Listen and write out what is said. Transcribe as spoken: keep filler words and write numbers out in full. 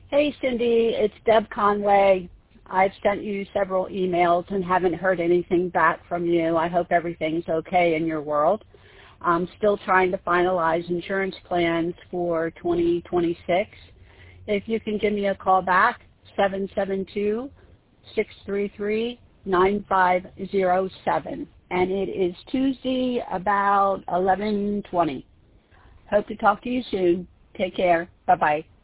Hey, Cindy, it's Deb Conway. I've sent you several emails and haven't heard anything back from you. I hope everything's okay in your world. I'm still trying to finalize insurance plans for twenty twenty-six. If you can give me a call back, seven seven two, six three three, nine five zero seven. And it is Tuesday about eleven twenty. Hope to talk to you soon. Take care. Bye-bye.